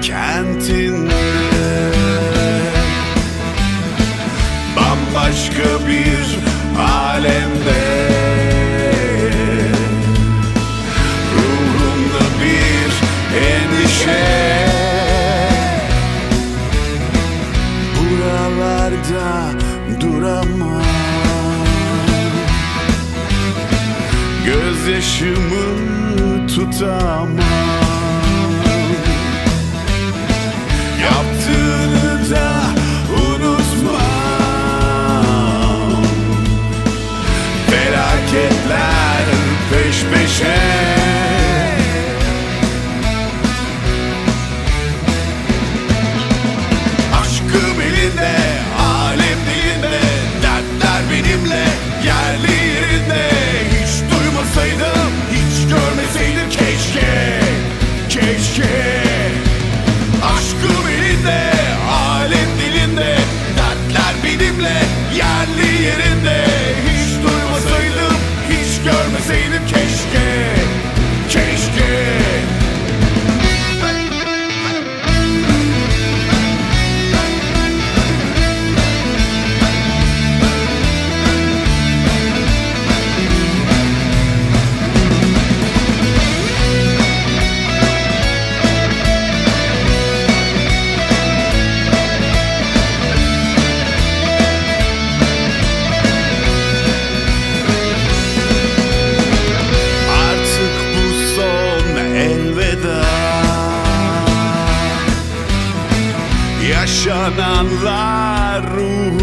kentinde, bambaşka bir alemde, ruhumda bir endişe. Buralarda duramam, gözyaşımı tutamam. Yaptığını da unutmam. Felaketler peş peşe, aşkım elinde, alem dilinde, dertler benimle yerli yerinde. Hiç duymasaydım, hiç görmeseydim keşke, keşke. Aşkım elinde, alem dilinde, dertler benimle yerli yerinde. Hiç duymasaydım, hiç görmeseydim keşke, keşke. Yaşananlar ruhumda